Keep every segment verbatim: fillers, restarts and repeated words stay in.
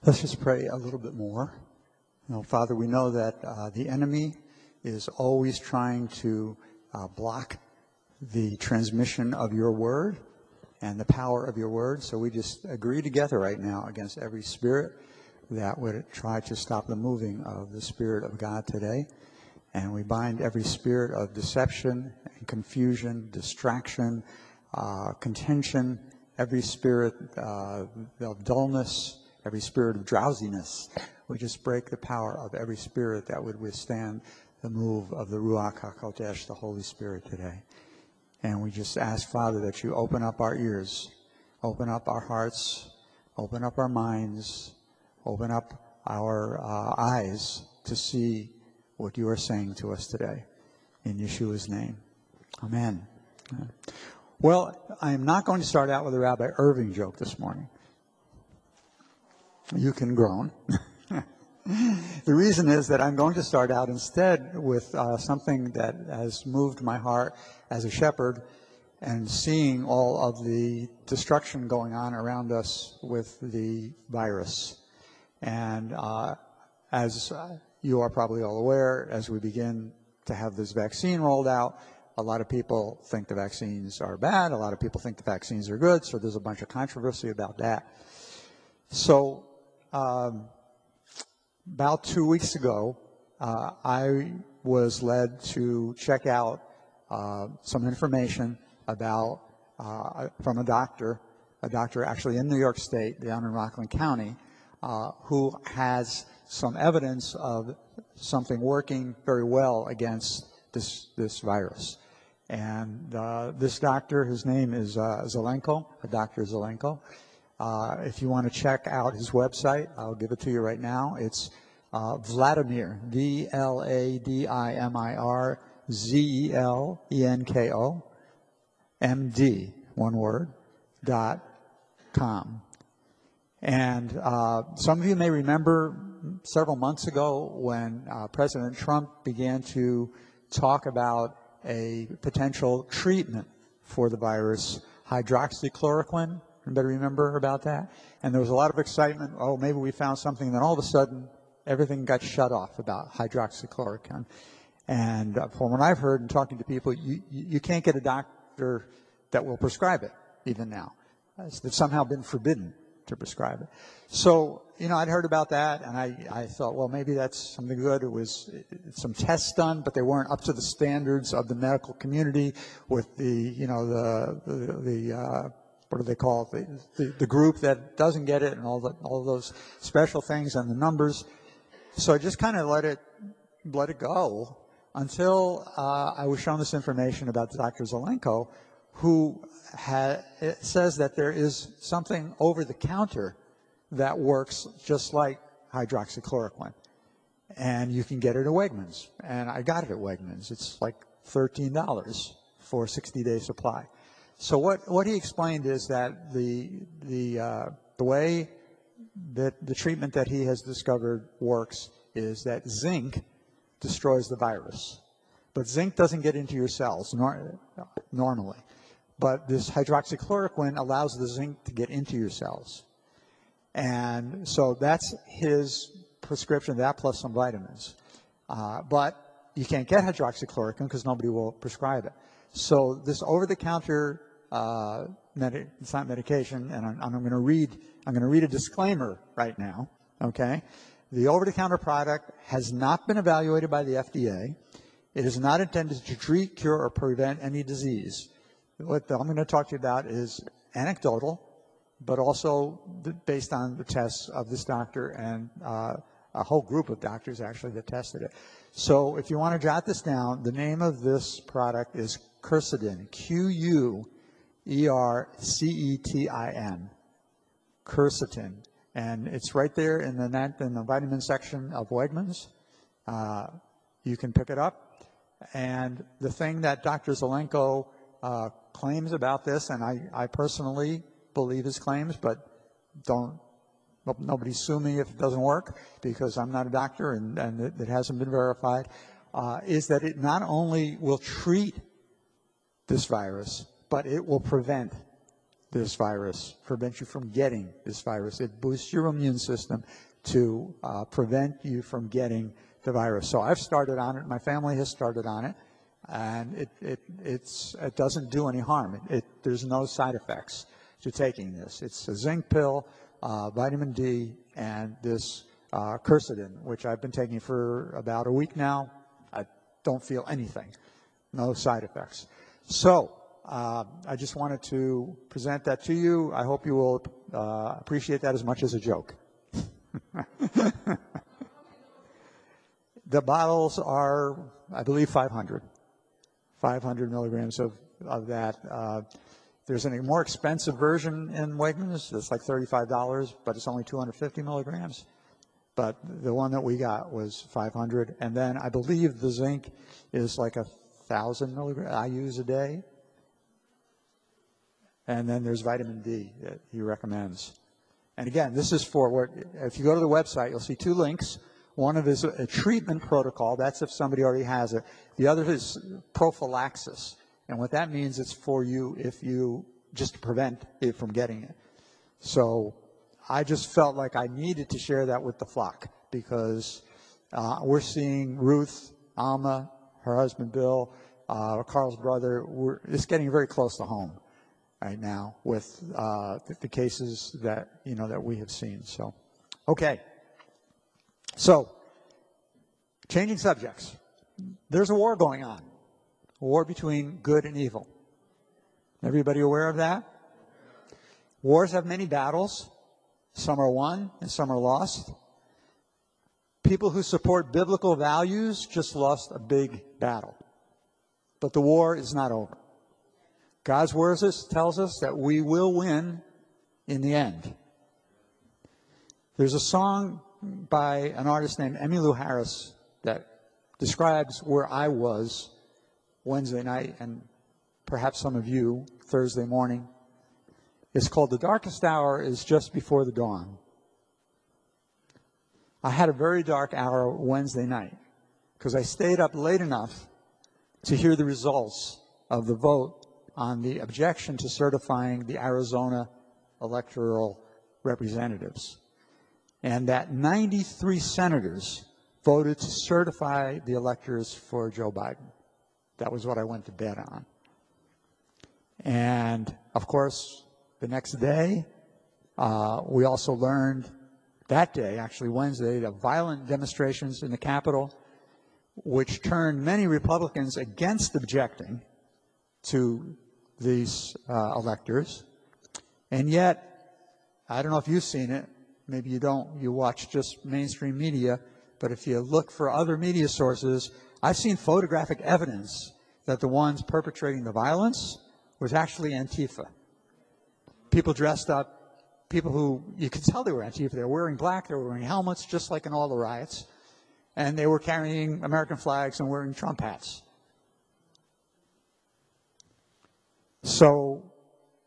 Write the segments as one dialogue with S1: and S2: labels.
S1: Let's just pray a little bit more. You know, Father, we know that uh, the enemy is always trying to uh, block the transmission of your word and the power of your word. So we just agree together right now against every spirit that would try to stop the moving of the Spirit of God today. And we bind every spirit of deception and confusion, distraction, uh, contention, every spirit uh, of dullness, every spirit of drowsiness. We just break the power of every spirit that would withstand the move of the Ruach HaKodesh, the Holy Spirit, today. And we just ask, Father, that you open up our ears, open up our hearts, open up our minds, open up our uh, eyes to see what you are saying to us today. In Yeshua's name. Amen. Well, I am not going to start out with a Rabbi Irving joke this morning. You can groan. The reason is that I'm going to start out instead with uh, something that has moved my heart as a shepherd, and seeing all of the destruction going on around us with the virus. And uh, as uh, you are probably all aware, as we begin to have this vaccine rolled out, a lot of people think the vaccines are bad. A lot of people think the vaccines are good. So there's a bunch of controversy about that. So um, about two weeks ago, uh, I was led to check out uh, some information about uh, from a doctor, a doctor actually in New York State, down in Rockland County, uh, who has some evidence of something working very well against this this virus. And uh, this doctor, his name is uh, Zelenko, Doctor Zelenko. Uh, if you want to check out his website, I'll give it to you right now. It's uh, Vladimir, V L A D I M I R Z E L E N K O, M D, one word, dot com. And uh, some of you may remember several months ago when uh, President Trump began to talk about a potential treatment for the virus, hydroxychloroquine. Anybody remember about that? And there was a lot of excitement. Oh, maybe we found something. Then all of a sudden, everything got shut off about hydroxychloroquine. And uh, from what I've heard and talking to people, you, you can't get a doctor that will prescribe it even now. It's somehow been forbidden to prescribe it. So, you know, I'd heard about that, and I, I thought, well, maybe that's something good. It was some tests done, but they weren't up to the standards of the medical community with the, you know, the, the, the uh, what do they call it, the, the, the group that doesn't get it and all, the, all those special things and the numbers. So I just kind of let it, let it go until uh, I was shown this information about Doctor Zelenko, who ha- it says that there is something over the counter that works just like hydroxychloroquine. And you can get it at Wegmans. And I got it at Wegmans. It's like thirteen dollars for a sixty-day supply. So what, what he explained is that the, the, uh, the way that the treatment that he has discovered works is that zinc destroys the virus. But zinc doesn't get into your cells nor- normally. But this hydroxychloroquine allows the zinc to get into your cells. And so that's his prescription, that plus some vitamins. Uh, but you can't get hydroxychloroquine because nobody will prescribe it. So this over-the-counter, uh, medi- it's not medication, and I'm, I'm going to read, I'm going to read a disclaimer right now, okay? The over-the-counter product has not been evaluated by the F D A. It is not intended to treat, cure, or prevent any disease. What I'm going to talk to you about is anecdotal, but also based on the tests of this doctor and uh, a whole group of doctors actually that tested it. So if you want to jot this down, the name of this product is Quercetin, Q U E R C E T I N, Quercetin. And it's right there in the, in the vitamin section of Wegmans. Uh, you can pick it up. And the thing that Doctor Zelenko uh, claims about this, and I, I personally believe his claims, but don't, nobody sue me if it doesn't work, because I'm not a doctor and, and it, it hasn't been verified, uh, is that it not only will treat this virus, but it will prevent this virus, prevent you from getting this virus. It boosts your immune system to uh, prevent you from getting the virus. So I've started on it. My family has started on it, and it it it's it doesn't do any harm. It, it there's no side effects to taking this. It's a zinc pill, uh, vitamin D, and this uh, quercetin, which I've been taking for about a week now. I don't feel anything, no side effects. So uh, I just wanted to present that to you. I hope you will uh, appreciate that as much as a joke. The bottles are, I believe, five hundred. five hundred milligrams of, of that. Uh, there's a more expensive version in Wegmans. It's like thirty-five dollars, but it's only two hundred fifty milligrams. But the one that we got was five hundred. And then I believe the zinc is like a one thousand milligrams I use a day. And then there's vitamin D that he recommends. And again, this is for what, if you go to the website, you'll see two links. One of is a treatment protocol. That's if somebody already has it. The other is prophylaxis. And what that means, it's for you if you, just to prevent it from getting it. So I just felt like I needed to share that with the flock because uh, we're seeing Ruth, Alma, her husband Bill, uh, Carl's brother. We're, it's getting very close to home right now with uh, the, the cases that, you know, that we have seen. So, okay. So, changing subjects. There's a war going on, a war between good and evil. Everybody aware of that? Wars have many battles. Some are won and some are lost. People who support biblical values just lost a big battle. But the war is not over. God's word tells us that we will win in the end. There's a song by an artist named Emmylou Harris that describes where I was Wednesday night and perhaps some of you Thursday morning. It's called The Darkest Hour is Just Before the Dawn. I had a very dark hour Wednesday night because I stayed up late enough to hear the results of the vote on the objection to certifying the Arizona electoral representatives. And that ninety-three senators voted to certify the electors for Joe Biden. That was what I went to bed on. And, of course, the next day, uh, we also learned that day, actually Wednesday, the violent demonstrations in the Capitol, which turned many Republicans against objecting to these uh, electors. And yet, I don't know if you've seen it, maybe you don't, you watch just mainstream media, but if you look for other media sources, I've seen photographic evidence that the ones perpetrating the violence was actually Antifa. People dressed up, people who, you could tell they were Antifa, they were wearing black, they were wearing helmets, just like in all the riots, and they were carrying American flags and wearing Trump hats. So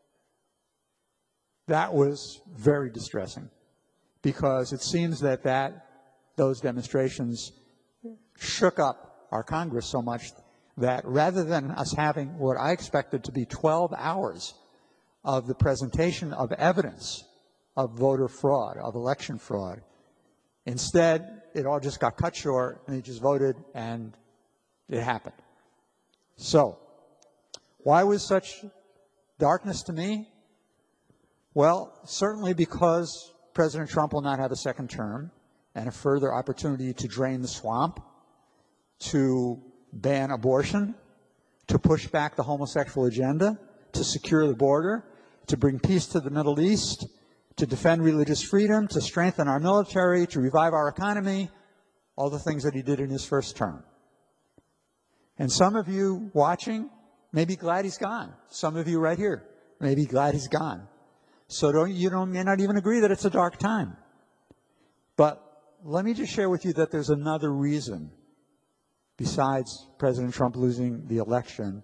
S1: that was very distressing because it seems that, that those demonstrations shook up our Congress so much that rather than us having what I expected to be twelve hours of the presentation of evidence of voter fraud, of election fraud, instead it all just got cut short and they just voted and it happened. So, why was such darkness to me? Well, certainly because President Trump will not have a second term and a further opportunity to drain the swamp, to ban abortion, to push back the homosexual agenda, to secure the border, to bring peace to the Middle East, to defend religious freedom, to strengthen our military, to revive our economy, all the things that he did in his first term. And some of you watching may be glad he's gone. Some of you right here may be glad he's gone. So don't, you don't, may not even agree that it's a dark time. But let me just share with you that there's another reason besides President Trump losing the election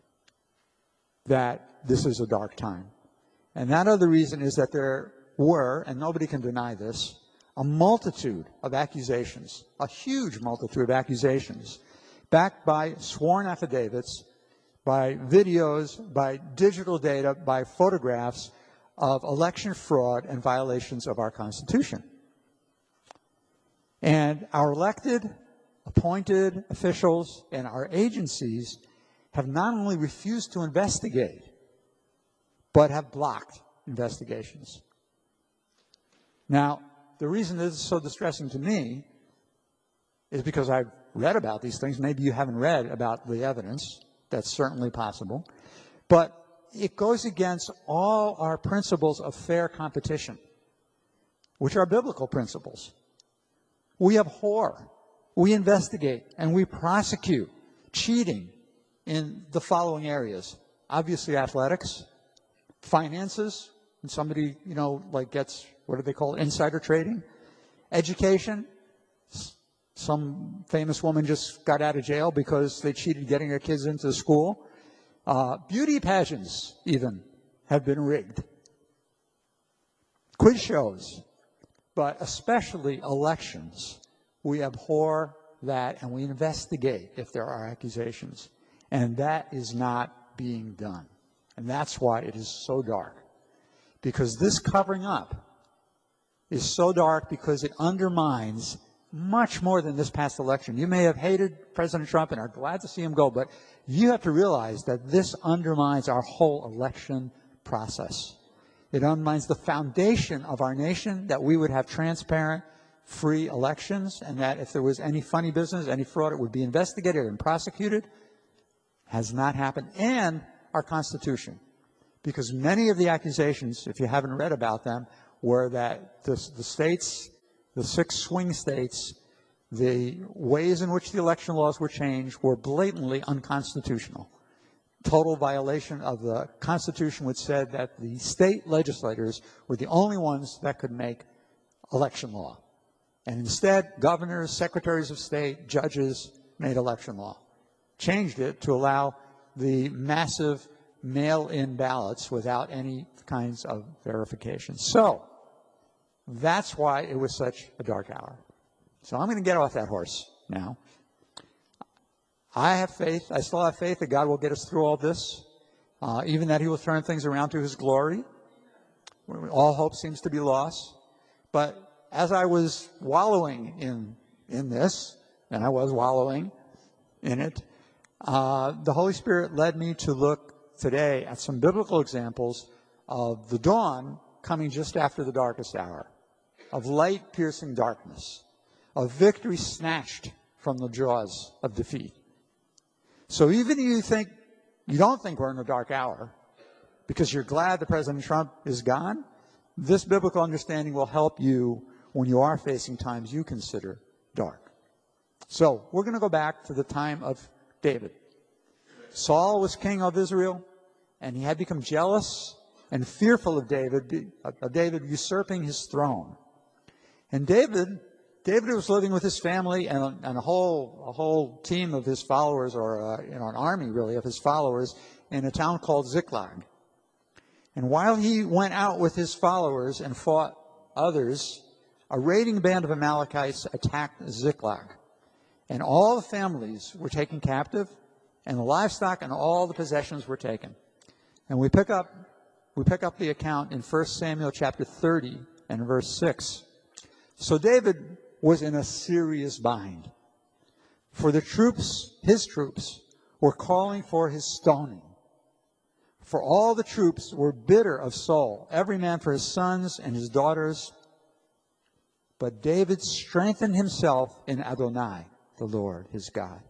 S1: that this is a dark time. And that other reason is that there were, and nobody can deny this, a multitude of accusations, a huge multitude of accusations, backed by sworn affidavits by videos, by digital data, by photographs of election fraud and violations of our Constitution. And our elected, appointed officials and our agencies have not only refused to investigate, but have blocked investigations. Now, the reason this is so distressing to me is because I've read about these things. Maybe you haven't read about the evidence. That's certainly possible. But it goes against all our principles of fair competition, which are biblical principles. We abhor, we investigate, and we prosecute cheating in the following areas. Obviously, athletics, finances, and somebody, you know, like gets, what do they call it, insider trading, education. Some famous woman just got out of jail because they cheated getting her kids into school. Uh, beauty pageants, even, have been rigged. Quiz shows, but especially elections. We abhor that, and we investigate if there are accusations. And that is not being done. And that's why it is so dark. Because this covering up is so dark because it undermines much more than this past election. You may have hated President Trump and are glad to see him go, but you have to realize that this undermines our whole election process. It undermines the foundation of our nation, that we would have transparent, free elections, and that if there was any funny business, any fraud, it would be investigated and prosecuted. Has not happened. And our Constitution. Because many of the accusations, if you haven't read about them, were that the, the states, the six swing states, the ways in which the election laws were changed were blatantly unconstitutional. Total violation of the Constitution, which said that the state legislators were the only ones that could make election law. And instead, governors, secretaries of state, judges made election law. Changed it to allow the massive mail-in ballots without any kinds of verification. So, that's why it was such a dark hour. So I'm going to get off that horse now. I have faith, I still have faith that God will get us through all this, uh, even that he will turn things around to his glory. All hope seems to be lost. But as I was wallowing in, in this, and I was wallowing in it, uh, the Holy Spirit led me to look today at some biblical examples of the dawn coming just after the darkest hour, of light piercing darkness, of victory snatched from the jaws of defeat. So even if you think, you don't think we're in a dark hour, because you're glad that President Trump is gone, this biblical understanding will help you when you are facing times you consider dark. So we're going to go back to the time of David. Saul was king of Israel, and he had become jealous and fearful of David, of David usurping his throne. And David, David was living with his family and, and a whole, a whole team of his followers, or uh, you know, an army really of his followers, in a town called Ziklag. And while he went out with his followers and fought others, a raiding band of Amalekites attacked Ziklag. And all the families were taken captive, and the livestock and all the possessions were taken. And we pick up, we pick up the account in First Samuel chapter thirty and verse six. So David was in a serious bind. For the troops, his troops, were calling for his stoning. For all the troops were bitter of soul, every man for his sons and his daughters. But David strengthened himself in Adonai, the Lord, his God.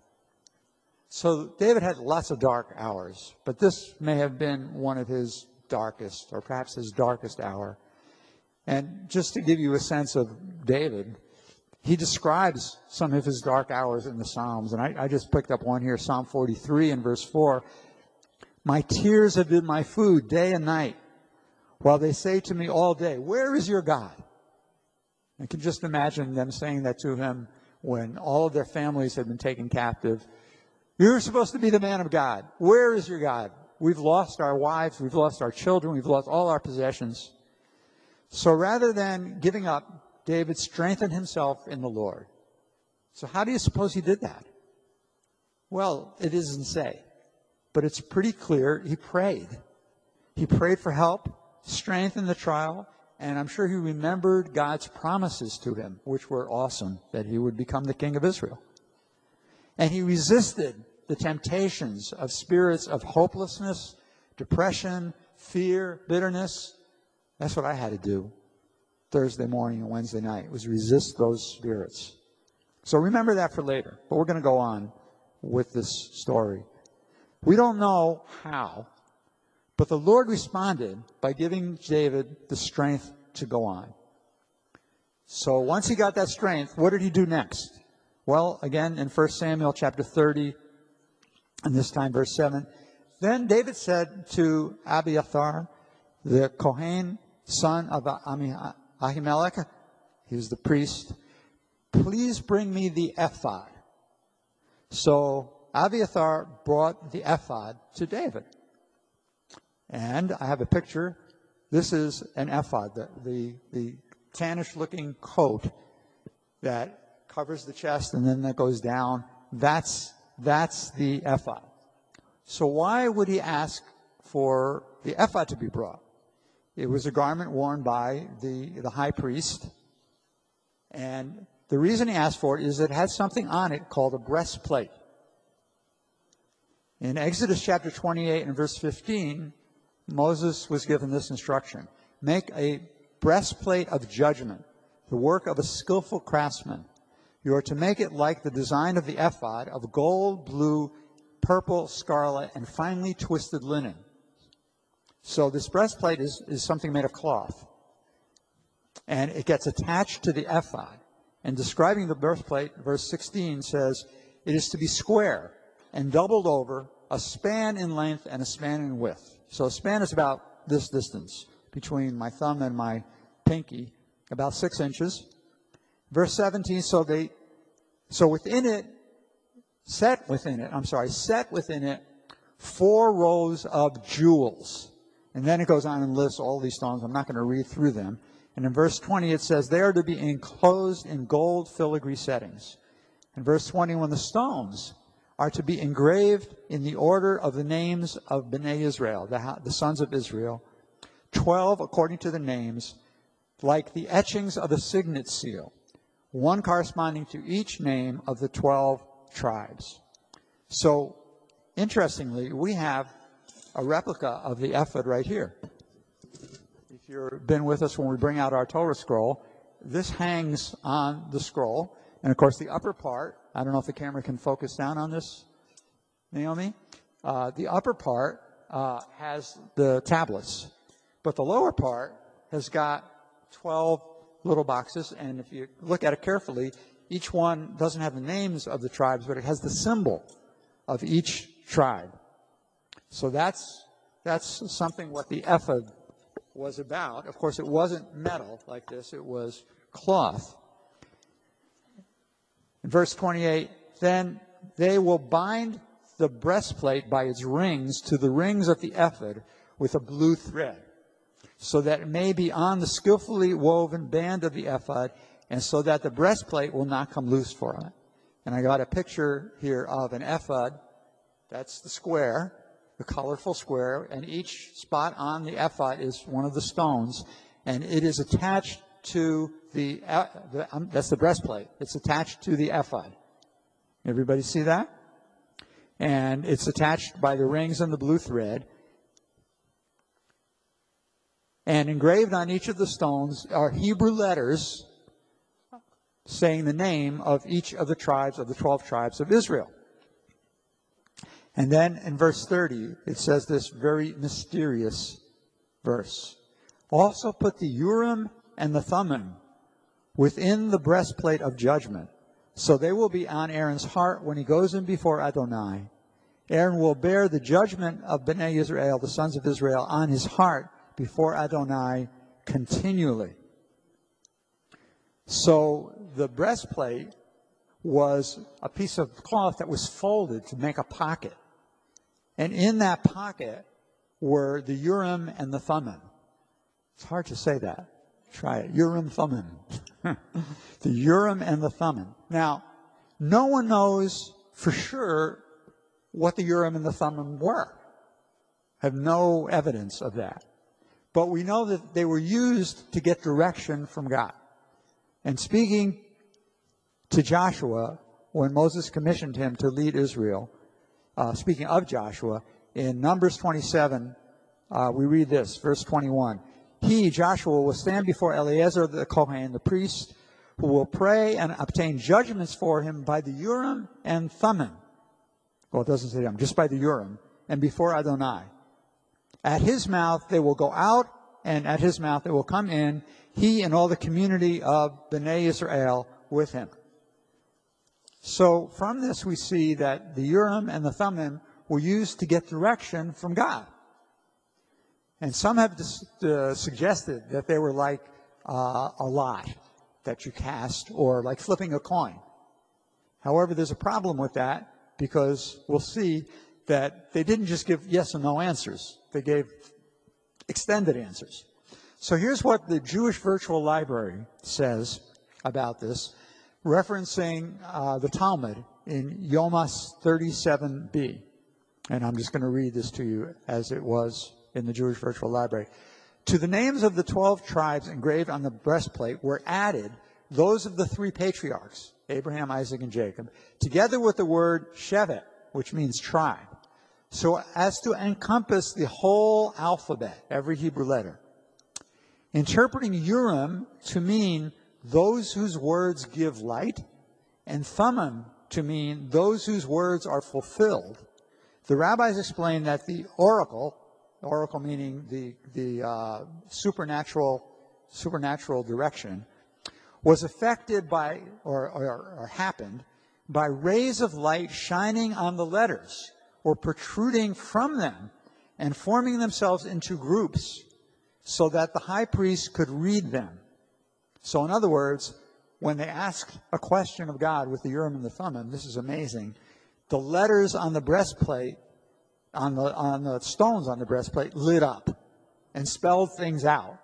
S1: So David had lots of dark hours, but this may have been one of his darkest, or perhaps his darkest hour. And just to give you a sense of David, he describes some of his dark hours in the Psalms. And I, I just picked up one here, Psalm forty-three and verse four. My tears have been my food day and night, while they say to me all day, where is your God? I can just imagine them saying that to him when all of their families had been taken captive. You're supposed to be the man of God. Where is your God? We've lost our wives. We've lost our children. We've lost all our possessions. So rather than giving up, David strengthened himself in the Lord. So how do you suppose he did that? Well, it doesn't say. but it's pretty clear he prayed. He prayed for help, strength in the trial, and I'm sure he remembered God's promises to him, which were awesome, that he would become the king of Israel. And he resisted the temptations of spirits of hopelessness, depression, fear, bitterness. That's what I had to do Thursday morning and Wednesday night, was resist those spirits. So remember that for later. But we're going to go on with this story. We don't know how, but the Lord responded by giving David the strength to go on. So once he got that strength, what did he do next? Well, again, in First Samuel chapter thirty, and this time verse seven, then David said to Abiathar, the Kohen, son of Ahimelech, he was the priest, please bring me the ephod. So Abiathar brought the ephod to David. And I have a picture. This is an ephod, the, the, the tannish-looking coat that covers the chest and then that goes down. That's, that's the ephod. So why would he ask for the ephod to be brought? It was a garment worn by the, the high priest. And the reason he asked for it is it had something on it called a breastplate. In Exodus chapter twenty-eight and verse fifteen, Moses was given this instruction. Make a breastplate of judgment, the work of a skillful craftsman. You are to make it like the design of the ephod, of gold, blue, purple, scarlet, and finely twisted linen. So this breastplate is, is something made of cloth. And it gets attached to the ephod. And describing the breastplate, verse sixteen says, it is to be square and doubled over, a span in length and a span in width. So a span is about this distance between my thumb and my pinky, about six inches. Verse seventeen, so they, so within it, set within it, I'm sorry, set within it four rows of jewels. And then it goes on and lists all these stones. I'm not going to read through them. And in verse twenty, it says, they are to be enclosed in gold filigree settings. In verse twenty, when the stones are to be engraved in the order of the names of Bnei Israel, the, the sons of Israel, twelve according to the names, like the etchings of a signet seal, one corresponding to each name of the twelve tribes. So, interestingly, we have a replica of the ephod right here. If you've been with us when we bring out our Torah scroll, this hangs on the scroll. And, of course, the upper part, I don't know if the camera can focus down on this, Naomi. Uh, the upper part uh, has the tablets. But the lower part has got twelve little boxes. And if you look at it carefully, each one doesn't have the names of the tribes, but it has the symbol of each tribe. So that's that's something what the ephod was about. Of course, it wasn't metal like this. It was cloth. In verse twenty-eight, then they will bind the breastplate by its rings to the rings of the ephod with a blue thread, so that it may be on the skillfully woven band of the ephod, and so that the breastplate will not come loose from it. And I got a picture here of an ephod. That's the square, the colorful square, and each spot on the ephod is one of the stones, and it is attached to the, uh, the um, that's the breastplate. It's attached to the ephod. Everybody see that? And it's attached by the rings and the blue thread. And engraved on each of the stones are Hebrew letters saying the name of each of the tribes, of the twelve tribes of Israel. And then in verse thirty, it says this very mysterious verse. Also put the Urim and the Thummim within the breastplate of judgment, so they will be on Aaron's heart when he goes in before Adonai. Aaron will bear the judgment of Bnei Israel, the sons of Israel, on his heart before Adonai continually. So the breastplate was a piece of cloth that was folded to make a pocket. And in that pocket were the Urim and the Thummim. It's hard to say that. Try it. Urim, Thummim. The Urim and the Thummim. Now, no one knows for sure what the Urim and the Thummim were. Have no evidence of that. But we know that they were used to get direction from God. And speaking to Joshua, when Moses commissioned him to lead Israel, uh, speaking of Joshua, in Numbers twenty-seven, uh, we read this, verse twenty-one. He, Joshua, will stand before Eleazar the Kohen, the priest, who will pray and obtain judgments for him by the Urim and Thummim. Well, it doesn't say them, just by the Urim, and before Adonai. At his mouth they will go out, and at his mouth they will come in, he and all the community of Bnei Israel with him. So from this we see that the Urim and the Thummim were used to get direction from God. And some have uh, suggested that they were like uh, a lot that you cast, or like flipping a coin. However, there's a problem with that, because we'll see that they didn't just give yes and no answers. They gave extended answers. So here's what the Jewish Virtual Library says about this, referencing uh, the Talmud in Yomas thirty-seven b. And I'm just going to read this to you as it was in the Jewish Virtual Library. To the names of the twelve tribes engraved on the breastplate were added those of the three patriarchs, Abraham, Isaac, and Jacob, together with the word Shevet, which means tribe, so as to encompass the whole alphabet, every Hebrew letter. Interpreting Urim to mean those whose words give light, and Thummim to mean those whose words are fulfilled, the rabbis explain that the oracle, oracle meaning the, the uh, supernatural, supernatural direction, was affected by, or, or, or happened, by rays of light shining on the letters, or protruding from them, and forming themselves into groups, so that the high priest could read them. So in other words, when they asked a question of God with the Urim and the Thummim, this is amazing, the letters on the breastplate, on the, on the stones on the breastplate, lit up and spelled things out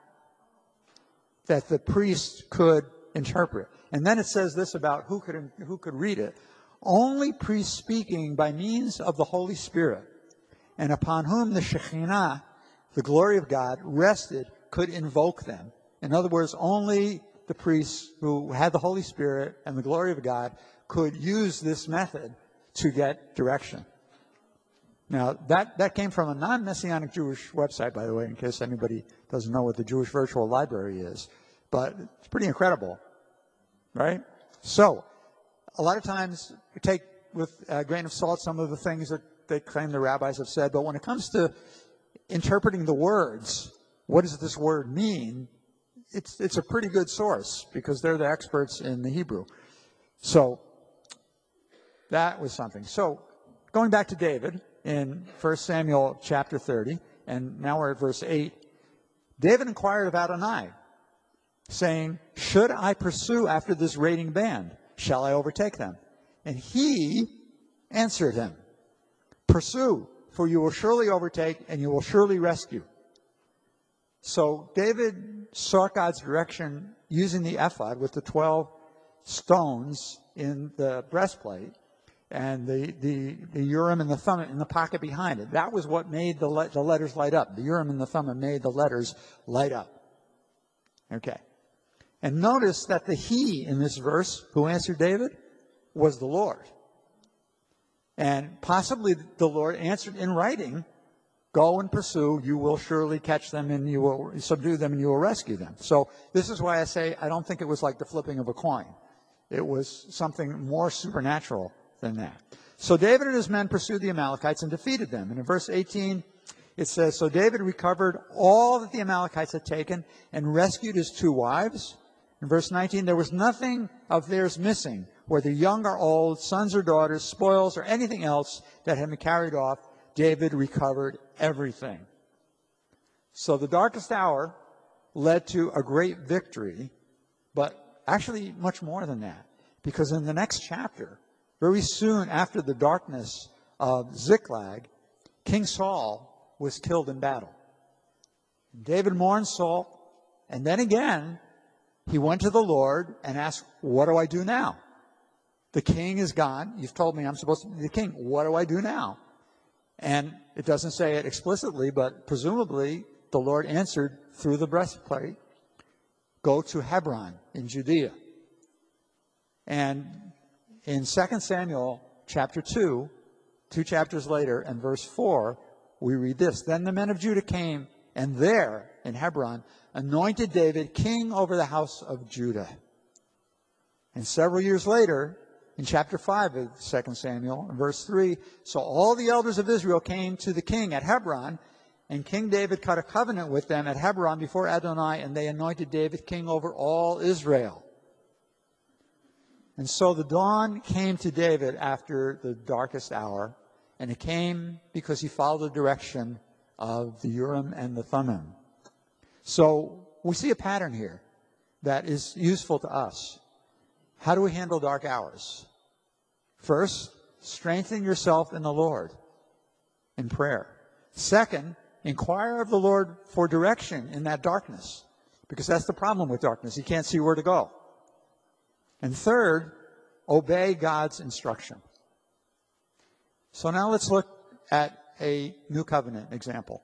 S1: that the priest could interpret. And then it says this about who could, who could read it. Only priests speaking by means of the Holy Spirit, and upon whom the Shekhinah, the glory of God, rested, could invoke them. In other words, only the priests who had the Holy Spirit and the glory of God could use this method to get direction. Now, that, that came from a non-Messianic Jewish website, by the way, in case anybody doesn't know what the Jewish Virtual Library is. But it's pretty incredible, right? So, a lot of times, you take with a grain of salt some of the things that they claim the rabbis have said, but when it comes to interpreting the words, what does this word mean? It's, it's a pretty good source, because they're the experts in the Hebrew. So, that was something. So, going back to David in First Samuel chapter thirty, and now we're at verse eight, David inquired of Adonai, saying, should I pursue after this raiding band? Shall I overtake them? And he answered him, pursue, for you will surely overtake, and you will surely rescue. So David sought God's direction using the ephod with the twelve stones in the breastplate, and the, the, the Urim and the Thummim in the pocket behind it. That was what made the, le- the letters light up. The Urim and the Thummim made the letters light up. Okay. And notice that the he in this verse who answered David was the Lord. And possibly the Lord answered in writing, go and pursue, you will surely catch them, and you will subdue them, and you will rescue them. So this is why I say I don't think it was like the flipping of a coin. It was something more supernatural than that. So David and his men pursued the Amalekites and defeated them. And in verse eighteen, it says, so David recovered all that the Amalekites had taken and rescued his two wives. In verse nineteen, there was nothing of theirs missing, whether young or old, sons or daughters, spoils, or anything else that had been carried off. David recovered everything. So the darkest hour led to a great victory, but actually much more than that. Because in the next chapter, very soon after the darkness of Ziklag, King Saul was killed in battle. David mourned Saul, and then again, he went to the Lord and asked, what do I do now? The king is gone. You've told me I'm supposed to be the king. What do I do now? And it doesn't say it explicitly, but presumably the Lord answered through the breastplate, go to Hebron in Judea. And in Second Samuel chapter two, two chapters later, and verse four, we read this. Then the men of Judah came, and there in Hebron anointed David king over the house of Judah. And several years later, in chapter five of Second Samuel, verse three, so all the elders of Israel came to the king at Hebron, and King David cut a covenant with them at Hebron before Adonai, and they anointed David king over all Israel. And so the dawn came to David after the darkest hour, and it came because he followed the direction of the Urim and the Thummim. So we see a pattern here that is useful to us. How do we handle dark hours? First, strengthen yourself in the Lord in prayer. Second, inquire of the Lord for direction in that darkness, because that's the problem with darkness. You can't see where to go. And third, obey God's instruction. So now let's look at a New Covenant example.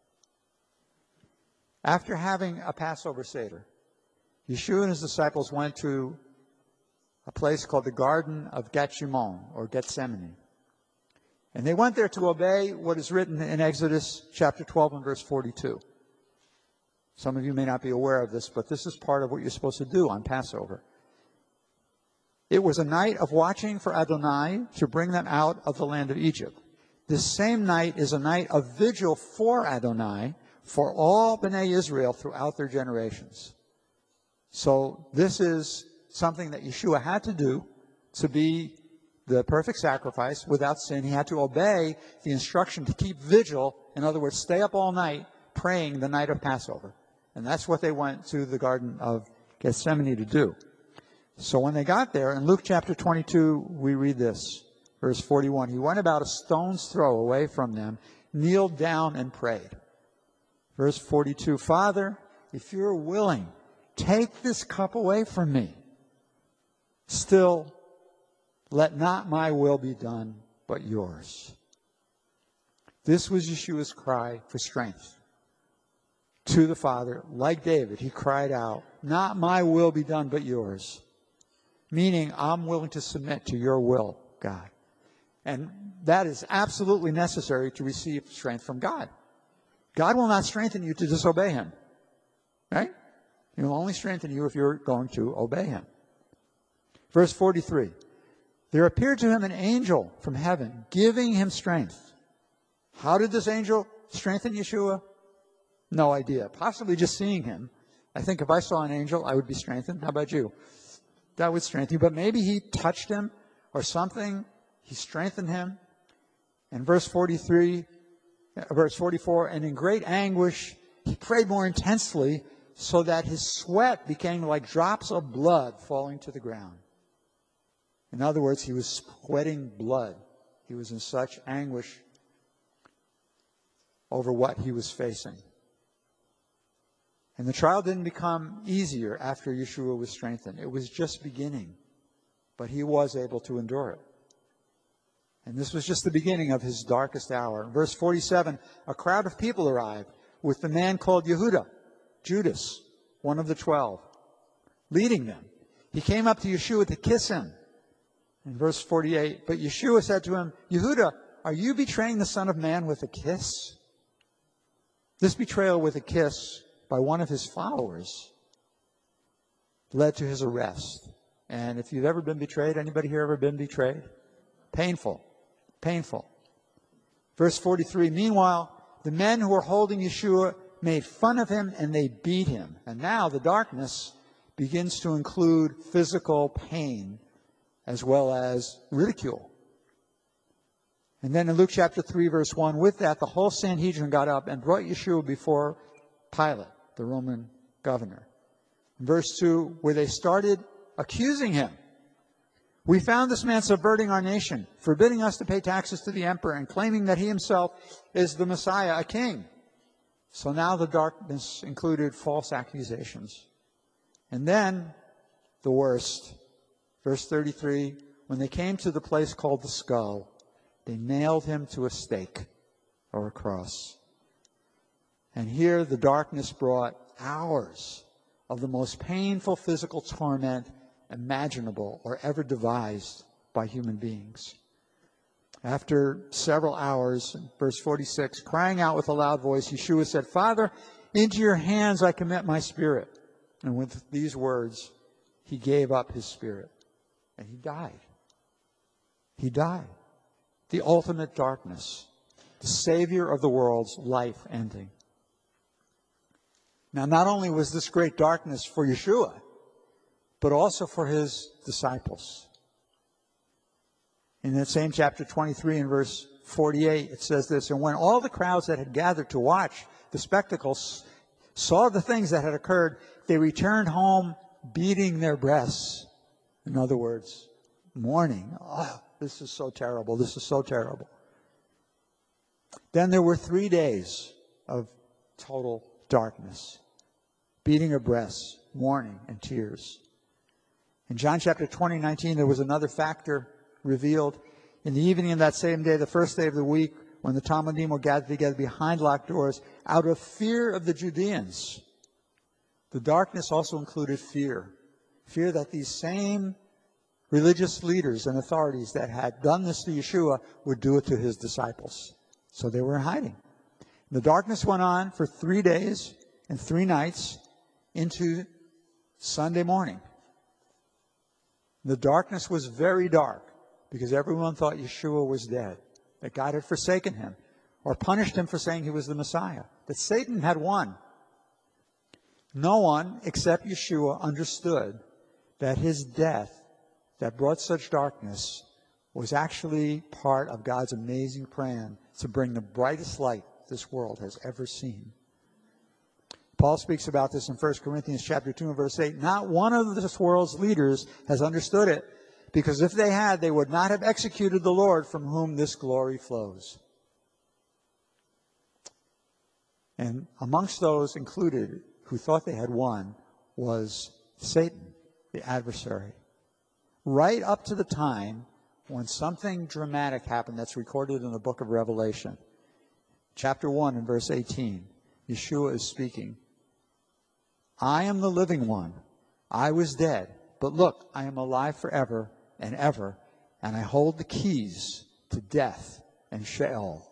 S1: After having a Passover Seder, Yeshua and his disciples went to a place called the Garden of Gethsemane, or Gethsemane. And they went there to obey what is written in Exodus chapter twelve and verse forty-two. Some of you may not be aware of this, but this is part of what you're supposed to do on Passover. It was a night of watching for Adonai to bring them out of the land of Egypt. This same night is a night of vigil for Adonai for all Bnei Israel throughout their generations. So this is something that Yeshua had to do to be the perfect sacrifice without sin. He had to obey the instruction to keep vigil. In other words, stay up all night praying the night of Passover. And that's what they went to the Garden of Gethsemane to do. So when they got there, in Luke chapter twenty-two, we read this, verse forty-one. He went about a stone's throw away from them, kneeled down and prayed. Verse forty-two, Father, if you're willing, take this cup away from me. Still, let not my will be done, but yours. This was Yeshua's cry for strength. To the Father, like David, he cried out, not my will be done, but yours. Meaning, I'm willing to submit to your will, God. And that is absolutely necessary to receive strength from God. God will not strengthen you to disobey him. Right? He will only strengthen you if you're going to obey him. Verse forty-three. There appeared to him an angel from heaven, giving him strength. How did this angel strengthen Yeshua? No idea. Possibly just seeing him. I think if I saw an angel, I would be strengthened. How about you? That would strengthen you. But maybe he touched him or something. He strengthened him. And verse forty-three, verse forty-four, and in great anguish, he prayed more intensely so that his sweat became like drops of blood falling to the ground. In other words, he was sweating blood. He was in such anguish over what he was facing. And the trial didn't become easier after Yeshua was strengthened. It was just beginning. But he was able to endure it. And this was just the beginning of his darkest hour. In verse forty-seven, a crowd of people arrived with the man called Yehuda, Judas, one of the twelve, leading them. He came up to Yeshua to kiss him. In verse forty-eight, but Yeshua said to him, Yehuda, are you betraying the Son of Man with a kiss? This betrayal with a kiss by one of his followers led to his arrest. And if you've ever been betrayed, anybody here ever been betrayed? Painful. Painful. Verse forty-three, meanwhile, the men who were holding Yeshua made fun of him and they beat him. And now the darkness begins to include physical pain as well as ridicule. And then in Luke chapter three, verse one, with that, the whole Sanhedrin got up and brought Yeshua before Pilate, the Roman governor. In verse two, where they started accusing him. We found this man subverting our nation, forbidding us to pay taxes to the emperor, and claiming that he himself is the Messiah, a king. So now the darkness included false accusations. And then, the worst, verse thirty-three, when they came to the place called the Skull, they nailed him to a stake or a cross. And here the darkness brought hours of the most painful physical torment imaginable or ever devised by human beings. After several hours, verse forty-six, crying out with a loud voice, Yeshua said, Father, into your hands I commit my spirit. And with these words, he gave up his spirit. And he died. He died. The ultimate darkness. The Savior of the world's life ending. Now, not only was this great darkness for Yeshua, but also for his disciples. In that same chapter twenty-three and verse forty-eight, it says this, And when all the crowds that had gathered to watch the spectacles saw the things that had occurred, they returned home beating their breasts. In other words, mourning. Oh, this is so terrible. This is so terrible. Then there were three days of total darkness. Beating of breasts, mourning, and tears. In John chapter twenty, nineteen, there was another factor revealed. In the evening of that same day, the first day of the week, when the Talmudim were gathered together behind locked doors, out of fear of the Judeans. The darkness also included fear. Fear that these same religious leaders and authorities that had done this to Yeshua would do it to his disciples. So they were hiding. The darkness went on for three days and three nights into Sunday morning. The darkness was very dark because everyone thought Yeshua was dead, that God had forsaken him or punished him for saying he was the Messiah, that Satan had won. No one except Yeshua understood that his death that brought such darkness was actually part of God's amazing plan to bring the brightest light this world has ever seen. Paul speaks about this in First Corinthians chapter two and verse eight. Not one of this world's leaders has understood it, because if they had, they would not have executed the Lord from whom this glory flows. And amongst those included who thought they had won was Satan, the adversary. Right up to the time when something dramatic happened that's recorded in the book of Revelation. Chapter one and verse eighteen. Yeshua is speaking. I am the living one. I was dead, but look, I am alive forever and ever, and I hold the keys to death and Sheol.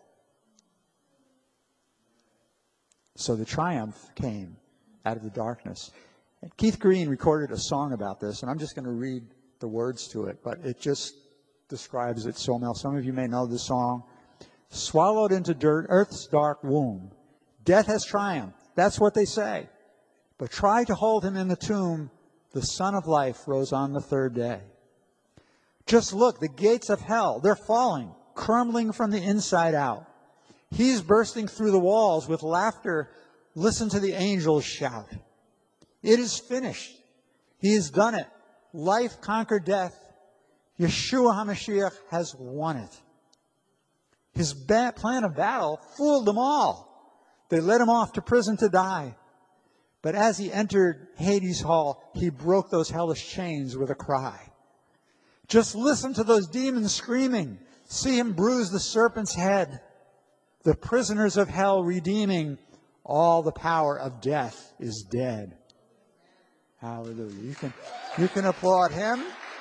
S1: So the triumph came out of the darkness. And Keith Green recorded a song about this, and I'm just going to read the words to it, but it just describes it so well. Some of you may know this song. Swallowed into dirt, earth's dark womb. Death has triumphed. That's what they say. But try to hold him in the tomb. The Son of Life rose on the third day. Just look, the gates of hell, they're falling, crumbling from the inside out. He's bursting through the walls with laughter. Listen to the angels shout. It is finished. He has done it. Life conquered death. Yeshua HaMashiach has won it. His ba- plan of battle fooled them all. They led him off to prison to die. But as he entered Hades' hall, he broke those hellish chains with a cry. Just listen to those demons screaming. See him bruise the serpent's head. The prisoners of hell redeeming. All the power of death is dead. Hallelujah. You can, you can applaud him.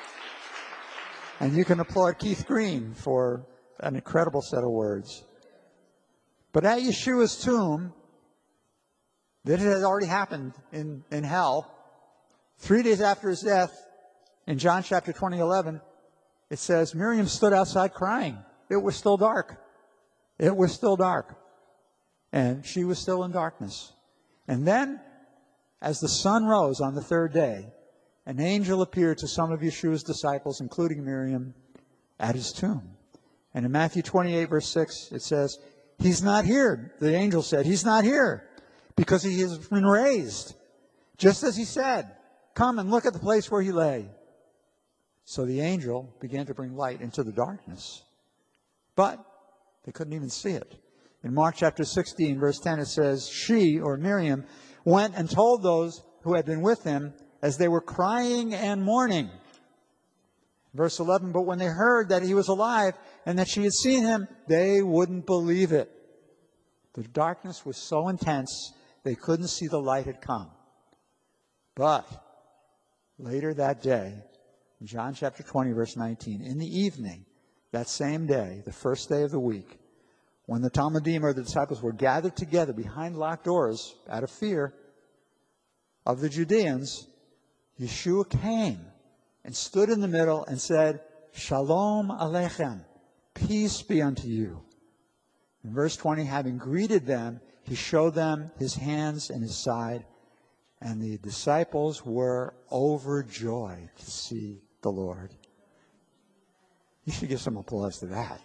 S1: And you can applaud Keith Green for an incredible set of words. But at Yeshua's tomb, that had already happened in, in hell, three days after his death, in John chapter twenty, eleven, it says, Miriam stood outside crying. It was still dark. It was still dark. And she was still in darkness. And then, as the sun rose on the third day, an angel appeared to some of Yeshua's disciples, including Miriam, at his tomb. And in Matthew twenty-eight, verse six, it says, He's not here. The angel said, He's not here, because he has been raised. Just as he said, come and look at the place where he lay. So the angel began to bring light into the darkness. But they couldn't even see it. In Mark chapter sixteen, verse ten, it says, She, or Miriam, went and told those who had been with him as they were crying and mourning. Verse eleven, but when they heard that he was alive and that she had seen him, they wouldn't believe it. The darkness was so intense, they couldn't see the light had come. But later that day, in John chapter twenty, verse nineteen, in the evening, that same day, the first day of the week, when the Talmudim, or the disciples, were gathered together behind locked doors out of fear of the Judeans, Yeshua came and stood in the middle and said, Shalom Aleichem, peace be unto you. In verse twenty, having greeted them, he showed them his hands and his side, and the disciples were overjoyed to see the Lord. You should give some applause to that.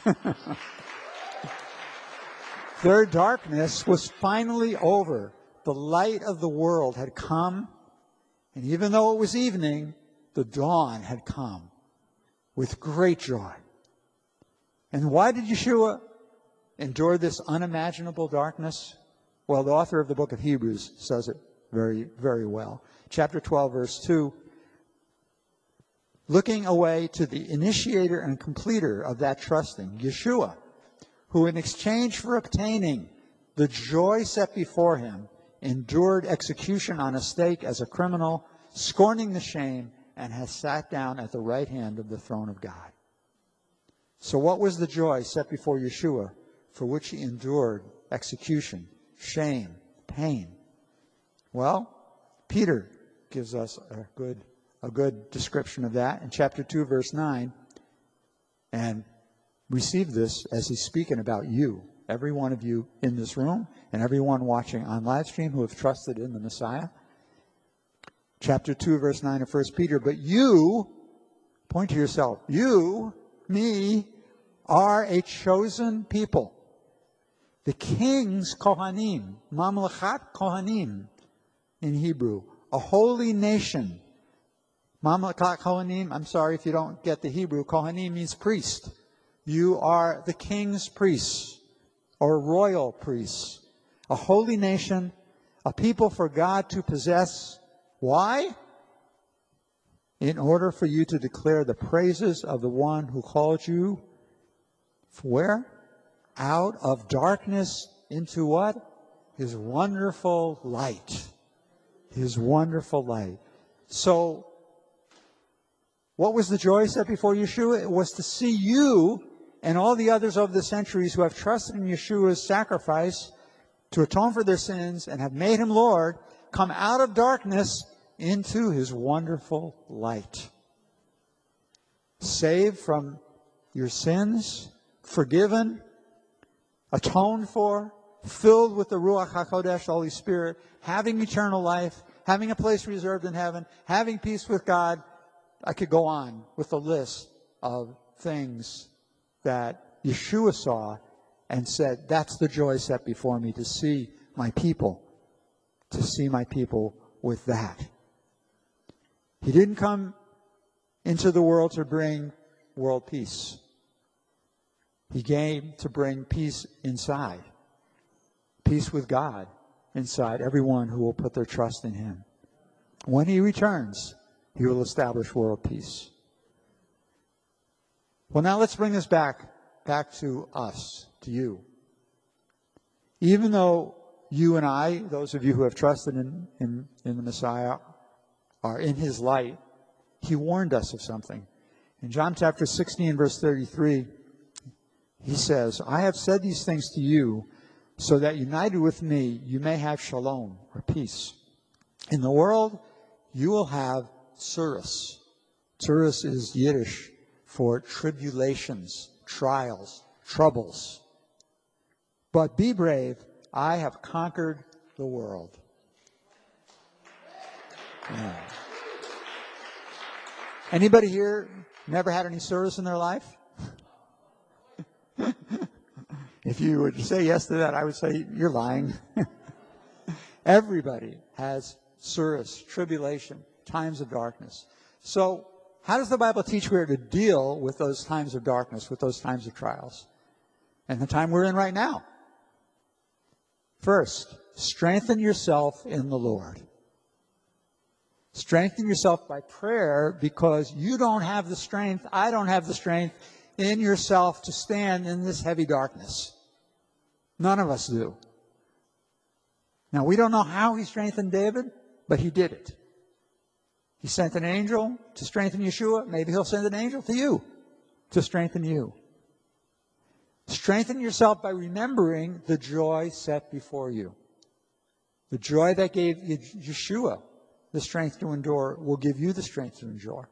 S1: Their darkness was finally over. The light of the world had come, and even though it was evening, the dawn had come with great joy. And why did Yeshua endure this unimaginable darkness? Well, the author of the book of Hebrews says it very, very well. Chapter twelve, verse two, looking away to the initiator and completer of that trusting, Yeshua, who in exchange for obtaining the joy set before him, endured execution on a stake as a criminal, scorning the shame, and has sat down at the right hand of the throne of God. So what was the joy set before Yeshua, for which he endured execution, shame, pain? Well, Peter gives us a good, a good description of that in chapter two, verse nine. And receive this as he's speaking about you, every one of you in this room, and everyone watching on live stream who have trusted in the Messiah. Chapter two, verse nine of First Peter, but you, point to yourself, you, me, are a chosen people. The king's Kohanim, Mamlechat Kohanim in Hebrew, a holy nation. Mamlechat Kohanim, I'm sorry if you don't get the Hebrew, Kohanim means priest. You are the king's priests, or royal priests, a holy nation, a people for God to possess. Why? In order for you to declare the praises of the one who called you, where? Out of darkness into what? His wonderful light. His wonderful light. So, what was the joy set before Yeshua? It was to see you and all the others over the centuries who have trusted in Yeshua's sacrifice to atone for their sins and have made him Lord, come out of darkness into his wonderful light. Saved from your sins, forgiven, atoned for, filled with the Ruach HaKodesh, Holy Spirit, having eternal life, having a place reserved in heaven, having peace with God. I could go on with a list of things that Yeshua saw and said, that's the joy set before me, to see my people, to see my people with that. He didn't come into the world to bring world peace. He came to bring peace inside, peace with God inside everyone who will put their trust in him. When he returns, he will establish world peace. Well, now let's bring this back, back to us, to you. Even though you and I, those of you who have trusted in, in, in the Messiah, are in his light, he warned us of something. In John chapter sixteen, verse thirty-three, he says, I have said these things to you so that united with me you may have shalom, or peace. In the world you will have tsuris. Tsuris is Yiddish for tribulations, trials, troubles. But be brave, I have conquered the world. Yeah. Anybody here never had any tsuris in their life? If you were to say yes to that, I would say you're lying. Everybody has tsuris, tribulation, times of darkness. So, how does the Bible teach we are to deal with those times of darkness, with those times of trials? And the time we're in right now. First, strengthen yourself in the Lord. Strengthen yourself by prayer, because you don't have the strength, I don't have the strength in yourself to stand in this heavy darkness. None of us do. Now, we don't know how he strengthened David, but he did it. He sent an angel to strengthen Yeshua. Maybe he'll send an angel to you to strengthen you. Strengthen yourself by remembering the joy set before you. The joy that gave Yeshua the strength to endure will give you the strength to endure.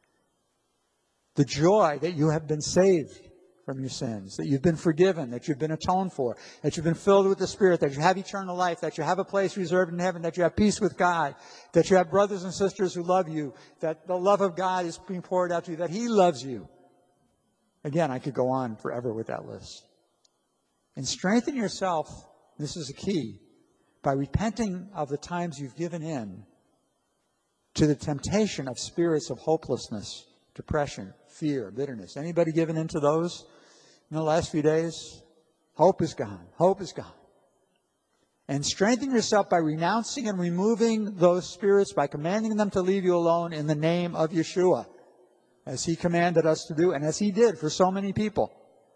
S1: The joy that you have been saved from your sins, that you've been forgiven, that you've been atoned for, that you've been filled with the Spirit, that you have eternal life, that you have a place reserved in heaven, that you have peace with God, that you have brothers and sisters who love you, that the love of God is being poured out to you, that He loves you. Again, I could go on forever with that list. And strengthen yourself, this is a key, by repenting of the times you've given in to the temptation of spirits of hopelessness, depression, fear, bitterness. Anybody given into those in the last few days? Hope is gone. Hope is gone. And strengthen yourself by renouncing and removing those spirits, by commanding them to leave you alone in the name of Yeshua, as He commanded us to do, and as He did for so many people.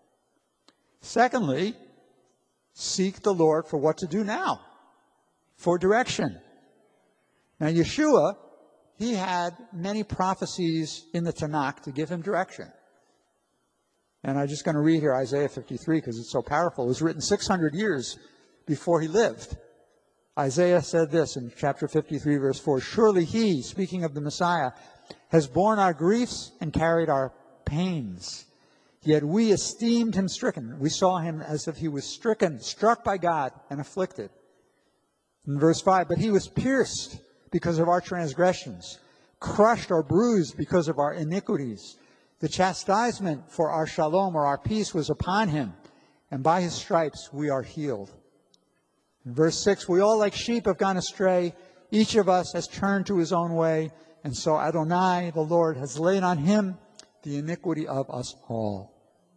S1: Secondly, seek the Lord for what to do now, for direction. Now, Yeshua, He had many prophecies in the Tanakh to give Him direction. And I'm just going to read here Isaiah fifty-three because it's so powerful. It was written six hundred years before He lived. Isaiah said this in chapter fifty-three, verse four, "Surely He," speaking of the Messiah, "has borne our griefs and carried our pains. Yet we esteemed Him stricken." We saw Him as if He was stricken, struck by God, and afflicted. In verse five, "But He was pierced because of our transgressions, crushed or bruised because of our iniquities. The chastisement for our shalom, or our peace, was upon Him, and by His stripes we are healed." In verse six, "We all like sheep have gone astray. Each of us has turned to his own way. And so Adonai, the Lord, has laid on Him the iniquity of us all."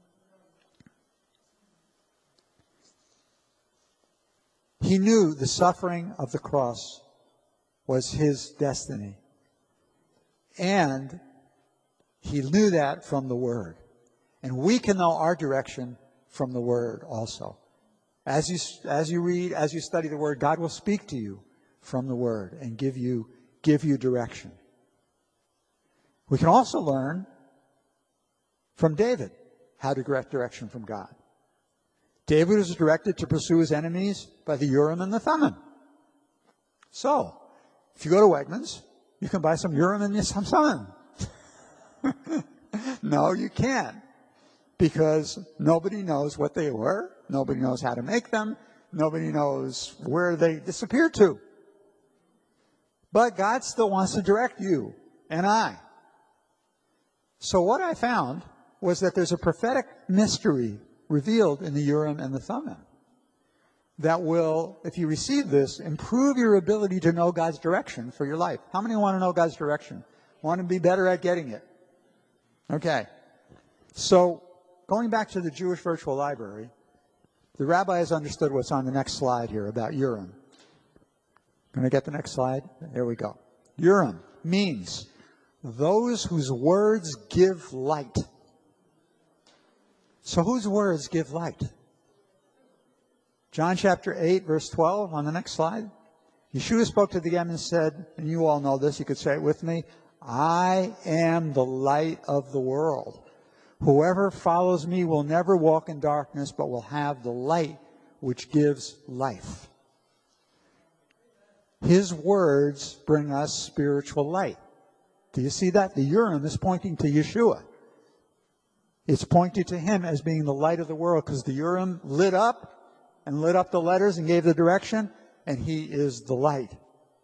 S1: He knew the suffering of the cross was His destiny. And He knew that from the Word. And we can know our direction from the Word also. As you, as you read, as you study the Word, God will speak to you from the Word and give you, give you direction. We can also learn from David how to get direction from God. David was directed to pursue his enemies by the Urim and the Thummim. So, if you go to Wegmans, you can buy some Urim and some Thummim. No, you can't. Because nobody knows what they were. Nobody knows how to make them. Nobody knows where they disappeared to. But God still wants to direct you and I. So what I found was that there's a prophetic mystery revealed in the Urim and the Thummim that will, if you receive this, improve your ability to know God's direction for your life. How many want to know God's direction? Want to be better at getting it? Okay. So, going back to the Jewish Virtual Library, the rabbi has understood what's on the next slide here about Urim. Can I get the next slide? There we go. Urim means those whose words give light. So whose words give light? John chapter eight, verse twelve, on the next slide. Yeshua spoke to them and said, and you all know this, you could say it with me, "I am the light of the world. Whoever follows me will never walk in darkness, but will have the light which gives life." His words bring us spiritual light. Do you see that? The Urim is pointing to Yeshua. It's pointing to Him as being the light of the world, because the Urim lit up and lit up the letters and gave the direction, and He is the light.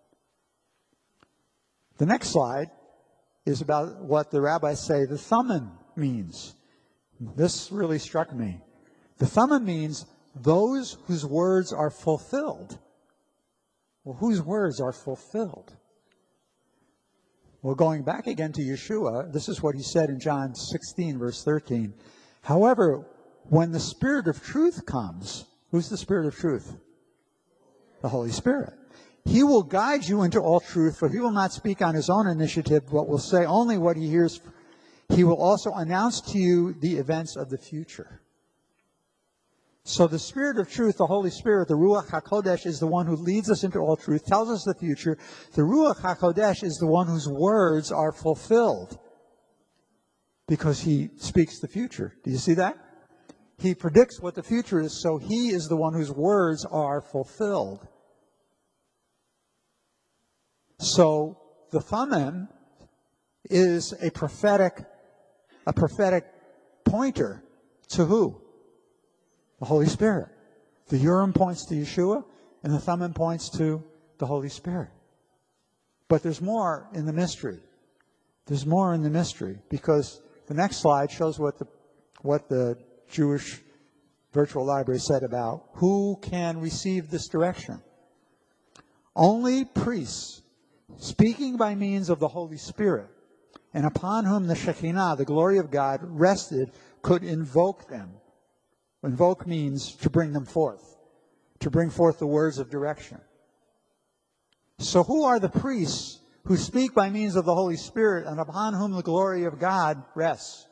S1: The next slide is about what the rabbis say the Thummim means. This really struck me. The Thummim means those whose words are fulfilled. Well, whose words are fulfilled? Well, going back again to Yeshua, this is what He said in John sixteen, verse thirteen. "However, when the Spirit of truth comes," who's the Spirit of truth? The Holy Spirit. He will guide you into all truth, for he will not speak on his own initiative, but will say only what he hears. He will also announce to you the events of the future. So the Spirit of truth, the Holy Spirit, the Ruach HaKodesh, is the one who leads us into all truth, tells us the future. The Ruach HaKodesh is the one whose words are fulfilled because he speaks the future. Do you see that? He predicts what the future is, so he is the one whose words are fulfilled. So the Thummim is a prophetic, a prophetic pointer to who? The Holy Spirit. The Urim points to Yeshua, and the Thummim points to the Holy Spirit. But there's more in the mystery. There's more in the mystery, because the next slide shows what the what the Jewish virtual library said about who can receive this direction. Only priests, speaking by means of the Holy Spirit, and upon whom the Shekinah, the glory of God, rested, could invoke them. Invoke means to bring them forth, to bring forth the words of direction. So who are the priests who speak by means of the Holy Spirit and upon whom the glory of God rests?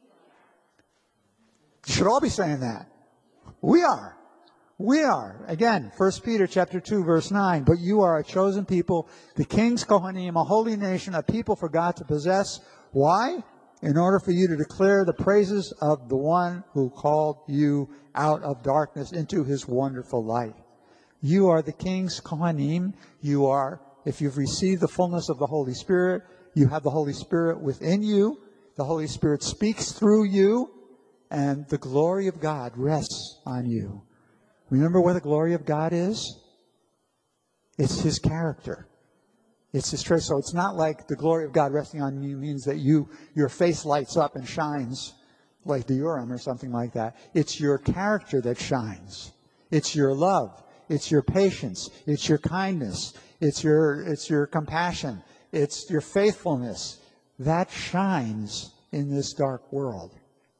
S1: You should all be saying that. We are. We are. Again, First Peter chapter two, verse nine. But you are a chosen people, the king's Kohanim, a holy nation, a people for God to possess. Why? In order for you to declare the praises of the one who called you out of darkness into his wonderful light. You are the king's Kohanim. You are, if you've received the fullness of the Holy Spirit, you have the Holy Spirit within you. The Holy Spirit speaks through you, and the glory of God rests on you. Remember what the glory of God is? It's his character. It's his trace. So it's not like the glory of God resting on you means that you your face lights up and shines like the Urim or something like that. It's your character that shines. It's your love. It's your patience. It's your kindness. It's your it's your compassion. It's your faithfulness. That shines in this dark world.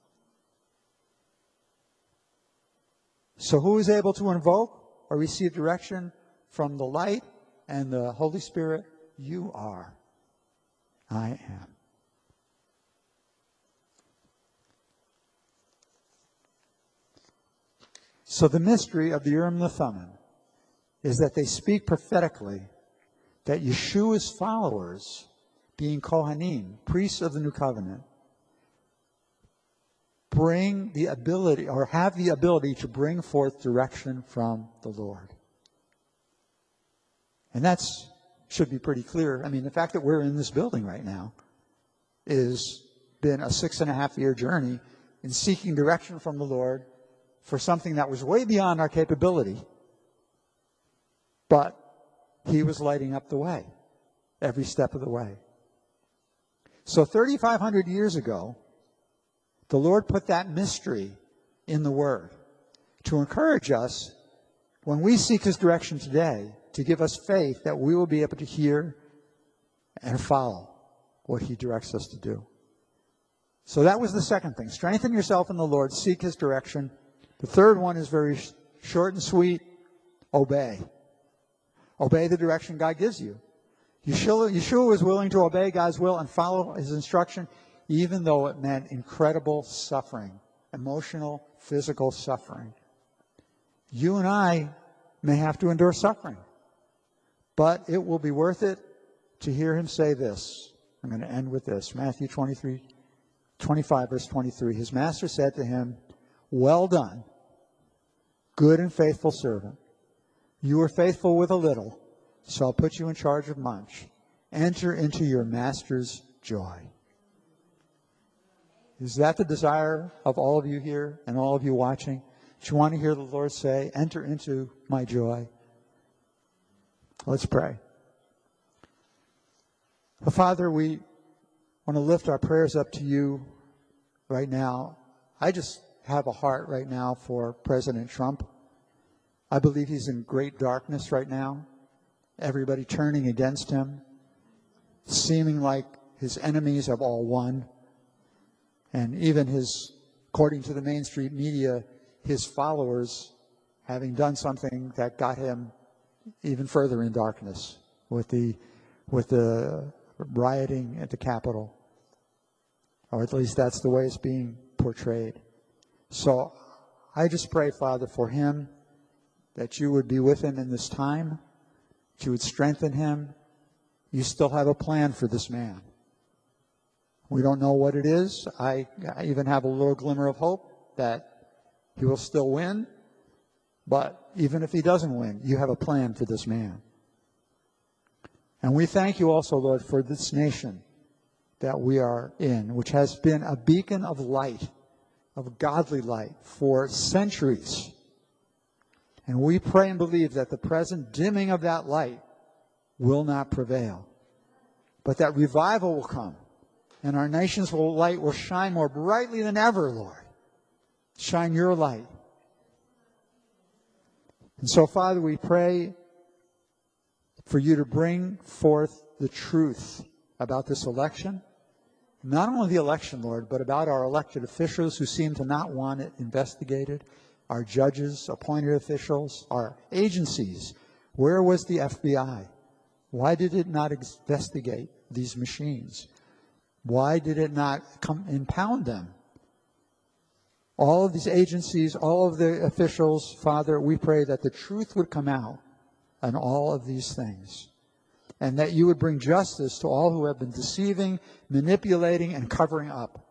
S1: So who is able to invoke or receive direction from the light and the Holy Spirit? You are. I am. So the mystery of the Urim and the Thummim is that they speak prophetically that Yeshua's followers, being Kohanim, priests of the new covenant, bring the ability or have the ability to bring forth direction from the Lord. And that's should be pretty clear. I mean, the fact that we're in this building right now has been a six and a half year journey in seeking direction from the Lord for something that was way beyond our capability. But he was lighting up the way every step of the way. So thirty-five hundred years ago, the Lord put that mystery in the Word to encourage us when we seek his direction today, to give us faith that we will be able to hear and follow what he directs us to do. So that was the second thing. Strengthen yourself in the Lord. Seek his direction. The third one is very sh- short and sweet. Obey. Obey the direction God gives you. Yeshua, Yeshua was willing to obey God's will and follow his instruction, even though it meant incredible suffering, emotional, physical suffering. You and I may have to endure suffering. But it will be worth it to hear him say this. I'm going to end with this. Matthew twenty-three, twenty-five, verse twenty-three. His master said to him, well done, good and faithful servant. You were faithful with a little, so I'll put you in charge of much. Enter into your master's joy. Is that the desire of all of you here and all of you watching? Do you want to hear the Lord say, enter into my joy? Let's pray. Well, Father, we want to lift our prayers up to you right now. I just have a heart right now for President Trump. I believe he's in great darkness right now. Everybody turning against him, seeming like his enemies have all won. And even his, according to the mainstream media, his followers having done something that got him even further in darkness with the with the rioting at the Capitol. Or at least that's the way it's being portrayed. So I just pray, Father, for him, that you would be with him in this time, that you would strengthen him. You still have a plan for this man. We don't know what it is. I, I even have a little glimmer of hope that he will still win. But even if he doesn't win, you have a plan for this man. And we thank you also, Lord, for this nation that we are in, which has been a beacon of light, of godly light, for centuries. And we pray and believe that the present dimming of that light will not prevail, but that revival will come, and our nation's light will shine more brightly than ever, Lord. Shine your light. And so, Father, we pray for you to bring forth the truth about this election. Not only the election, Lord, but about our elected officials who seem to not want it investigated, our judges, appointed officials, our agencies. Where was the F B I? Why did it not investigate these machines? Why did it not come impound them? All of these agencies, all of the officials, Father, we pray that the truth would come out on all of these things, and that you would bring justice to all who have been deceiving, manipulating, and covering up.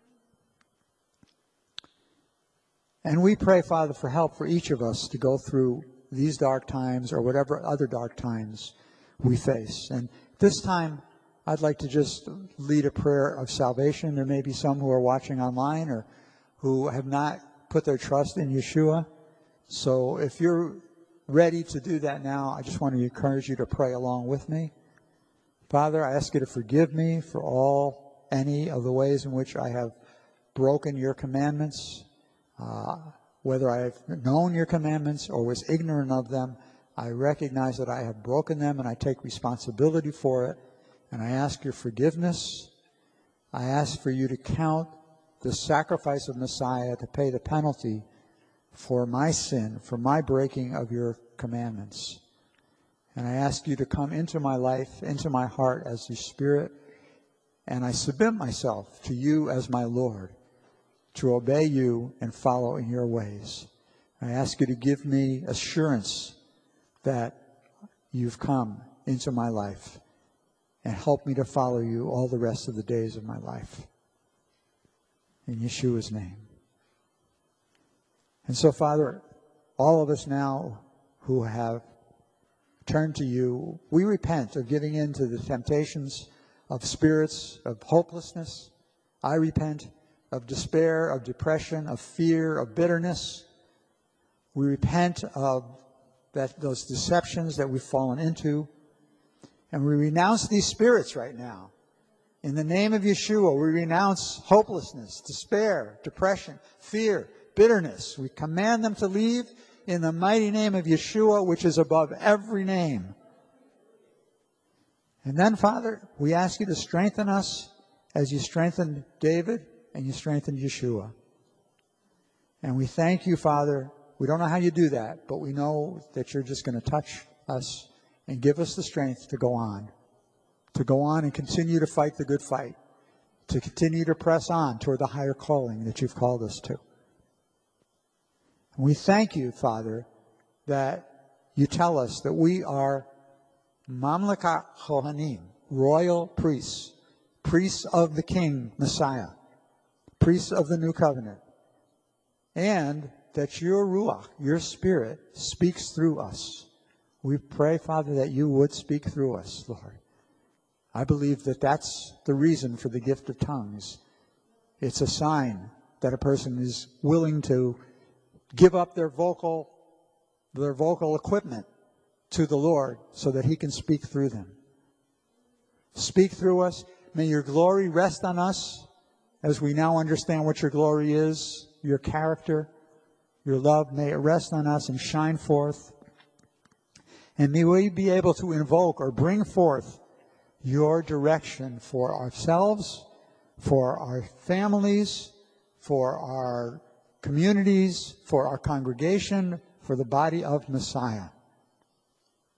S1: And we pray, Father, for help for each of us to go through these dark times or whatever other dark times we face. And this time, I'd like to just lead a prayer of salvation. There may be some who are watching online or who have not put their trust in Yeshua. So if you're ready to do that now, I just want to encourage you to pray along with me. Father, I ask you to forgive me for all, any of the ways in which I have broken your commandments. Uh, whether I have known your commandments or was ignorant of them, I recognize that I have broken them and I take responsibility for it. And I ask your forgiveness. I ask for you to count the sacrifice of Messiah to pay the penalty for my sin, for my breaking of your commandments. And I ask you to come into my life, into my heart as your Spirit. And I submit myself to you as my Lord, to obey you and follow in your ways. I ask you to give me assurance that you've come into my life and help me to follow you all the rest of the days of my life. In Yeshua's name. And so, Father, all of us now who have turned to you, we repent of giving in to the temptations of spirits of hopelessness. I repent of despair, of depression, of fear, of bitterness. We repent of that those deceptions that we've fallen into. And we renounce these spirits right now. In the name of Yeshua, we renounce hopelessness, despair, depression, fear, bitterness. We command them to leave in the mighty name of Yeshua, which is above every name. And then, Father, we ask you to strengthen us as you strengthened David and you strengthened Yeshua. And we thank you, Father. We don't know how you do that, but we know that you're just going to touch us and give us the strength to go on. To go on and continue to fight the good fight. To continue to press on toward the higher calling that you've called us to. And we thank you, Father, that you tell us that we are Mamlekat Kohanim, royal priests, priests of the King, Messiah, priests of the new covenant. And that your Ruach, your Spirit, speaks through us. We pray, Father, that you would speak through us, Lord. I believe that that's the reason for the gift of tongues. It's a sign that a person is willing to give up their vocal, their vocal equipment to the Lord so that he can speak through them. Speak through us. May your glory rest on us as we now understand what your glory is, your character, your love. May it rest on us and shine forth. And may we be able to invoke or bring forth your direction for ourselves, for our families, for our communities, for our congregation, for the body of Messiah.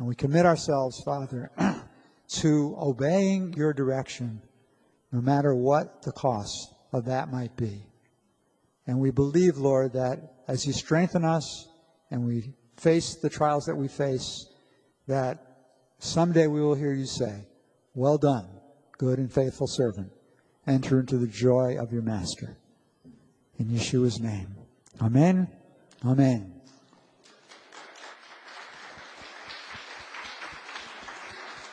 S1: And we commit ourselves, Father, to obeying your direction, no matter what the cost of that might be. And we believe, Lord, that as you strengthen us and we face the trials that we face, that someday we will hear you say, well done, good and faithful servant. Enter into the joy of your master. In Yeshua's name. Amen. Amen.